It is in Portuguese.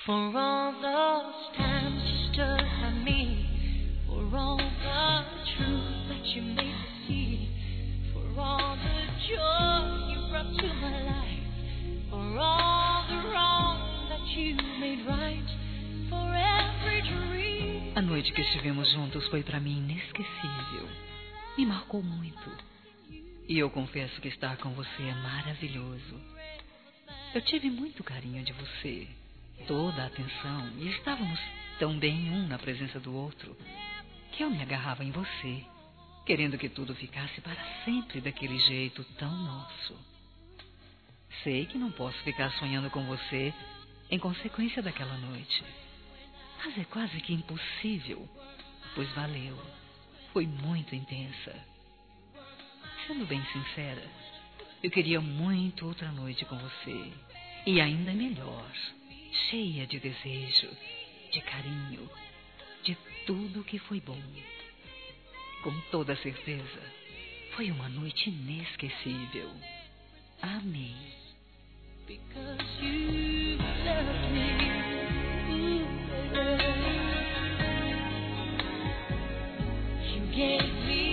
For all those times you stood by me, for all the truth that you made me see, for all the joy you brought to my life, for all the wrong that you made right, for every dream. A noite que estivemos juntos foi para mim inesquecível. Me marcou muito. E eu confesso que estar com você é maravilhoso. Eu tive muito carinho de você, toda a atenção, e estávamos tão bem um na presença do outro, que eu me agarrava em você, querendo que tudo ficasse para sempre daquele jeito tão nosso. Sei que não posso ficar sonhando com você em consequência daquela noite, mas é quase que impossível, pois valeu, foi muito intensa. Sendo bem sincera, eu queria muito outra noite com você. E ainda melhor, cheia de desejo, de carinho, de tudo que foi bom. Com toda certeza, foi uma noite inesquecível. Amei. Because you loved me. Ooh, you gave me